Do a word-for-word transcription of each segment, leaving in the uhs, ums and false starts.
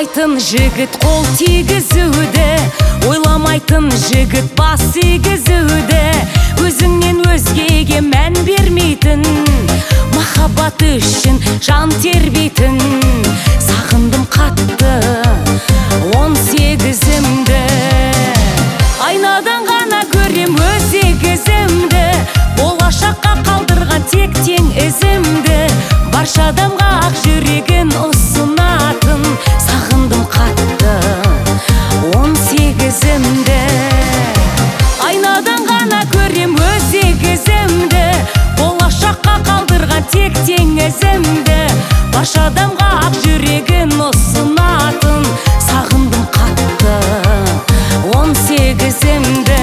ойламайтын жігіт қол тигізуді, ойламайтын жігіт бас игізуді, өзіңнен өзгеге мән бермейтін, махаббат үшін жан тербейтін. Сағындым қатты он сегізімді, айнадан ғана көрем өз егізімді, болашаққа қалдырған тек тең ізімді, барша адамға ақ жүрегін ұсынатын. Сағындым қатты он сегізімді, айнадан ғана көрем өз егізімді, болашаққа қалдырған тек тең ізімді, барша адамға ақ жүрегін ұсынатын. Сағындым қатты он сегізімді.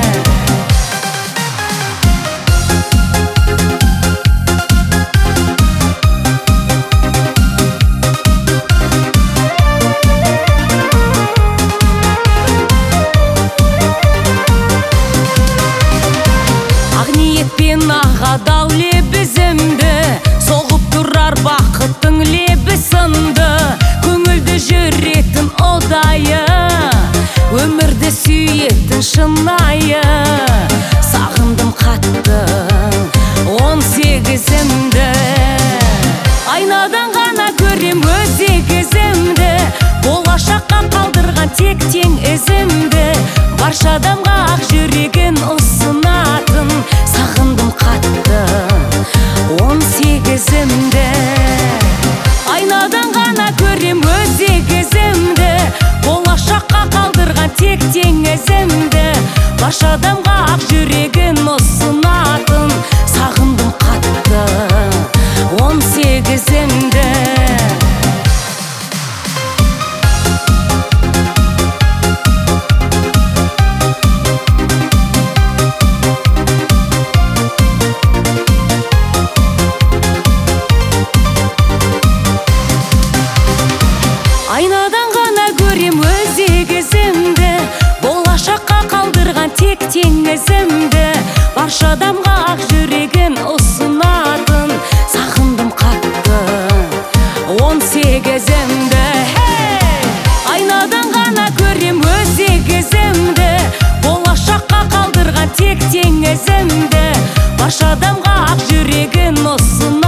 Адал лебізімді, соғып тұрар бақыттың лебісімді, көңілді жүретін ұдайы, өмірді сүйетін шынайы. Сағындым қатты он сегізімді, айнадан ғана көрем өз егізімді, болашаққа қалдырған тек тең ізімді, барша адамға ақ жүрегін ұсынатын. Сағындым қатты он сегізімді, айнадан ғана көрем өз егізімді, болашаққа қалдырған тек тең ізімді, барша адамға ақ жүрегін ұсынатын. Сағындым қатты он сегізімді. Айнадан ғана көрем өз егізімді, болашаққа қалдырған тек тең ізімді, барша адамға ақ жүрегін ұсынатын. Сағындым қатты он сегізімді, айнадан ғана көрем өз егізімді, болашаққа қалдырған тек тең ізімді, барша адамға ақ жүрегін ұсынатын.